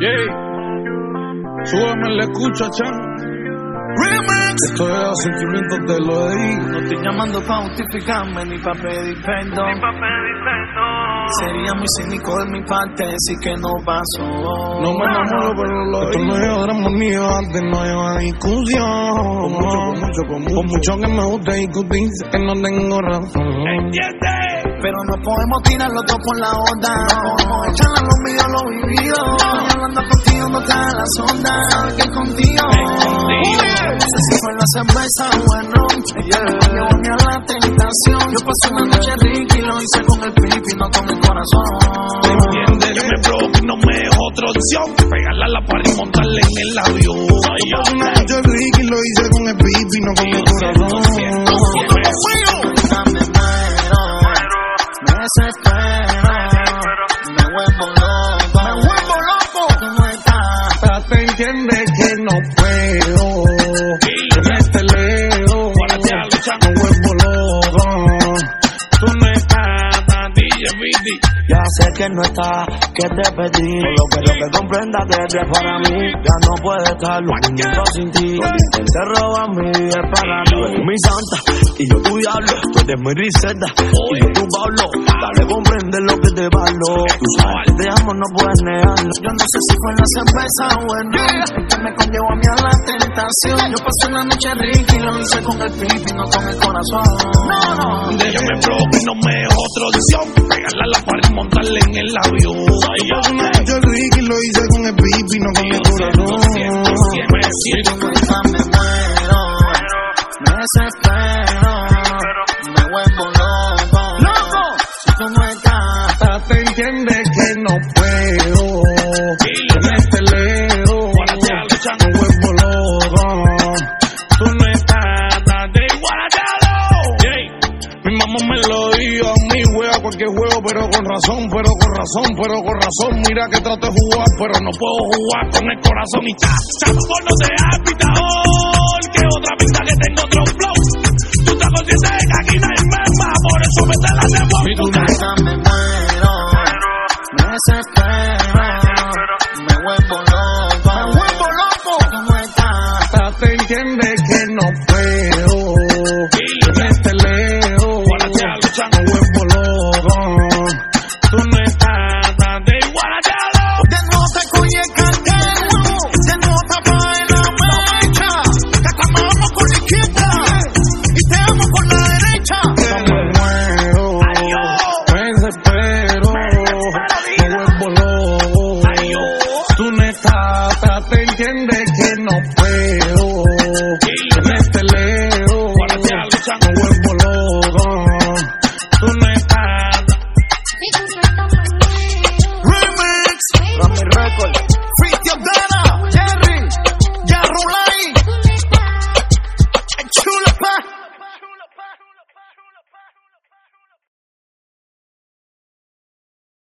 Súbeme, le escucha, chan. Remix. Esto es sentimientos de lo de. No estoy llamando pa' justificarme ni pa' pedir perdón. Sería muy cínico de mi parte decir que no pasó. No me enamoro, pero lo esto no es drama mío, antes no lleva discusión. Con mucho que me gusta discutir, sé que no tengo razón. ¿Entiendes? Pero no podemos tirarlo todo por la onda. No podemos echarle a los míos lo vivido. Estoy hablando contigo, no te da la sonda. Sabes que contigo. No sé si fue la cerveza o el ron. Llevóme a la tentación. Yo pasé una noche rica y lo hice con el pipi, no con el corazón. ¿Entiendes? Que me bloque, no me es otra opción. Pegarla a la pared y montarle en el avión. Una noche rica y lo hice con el pipi, no con el corazón. Me desespero, me vuelvo loco, tú no estás. Te entiendes que no puedo, que me esteleo, me vuelvo loco. Tú no estás, DJ Vidi. Ya sé que no está, que te pedí. Solo quiero que comprendas que eres para mí. Ya no puede estar luchando sin ti. Te roban mi vida para mí. Tú eres mi santa y yo tu diablo. Tú eres mi riseta y yo tu Pablo. Dale, comprende lo que te valgo. Tú sabes que te amo, no puedes negarlo. Yo no sé si fue la cerveza o el ron el que me conllevó a mí a la tentación. Yo pasé una noche rica y lo hice con el pipi, no con el corazón. Déjame bloque, no me es otra opción. Pegarla a la pared y montarle en el avión. Una noche rica y lo hice con el pipi, no con el corazón. Si tú no estás, me muero, me desespero, me vuelvo loco. Si tú no estás, te entiendes que no puedo, que me esteleo, me vuelvo loco. Tú no estás, mi mamá me lo dijo a mí, juega cualquier juego, pero con razón. Mira que trato de jugar, pero no puedo jugar con el corazón. Y chamaco, no seas pitador, que otra pinta que tengo otro flow. Tú estás consciente de que aquí no hay mema, por eso me te la debo. si tú no estás, me muero, me desespero.